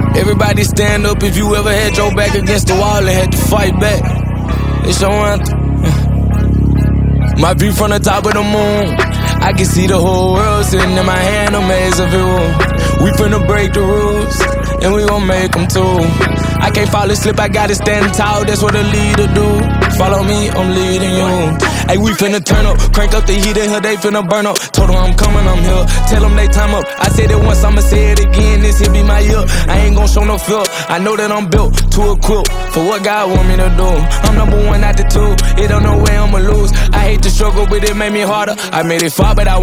Everybody stand up if you ever had your back against the wall and had to fight back. It's your anthem. My view from the top of the moon, I can see the whole world sitting in my hand, a maze of view. We finna break the rules, and we gon' make them too. I can't fall asleep, I gotta stand tall, that's what a leader do. Follow me, I'm leading you. Hey, we finna turn up, crank up the heat in here, they finna burn up. Told them I'm coming, I'm here, tell them they time up. I said it once, I'ma say it again, this here be my year. I ain't gon' show no fear, I know that I'm built to equip for what God want me to do. I'm number one, not the two, it don't know where I'ma lose. I hate the struggle, but it made me harder. I made it far, but I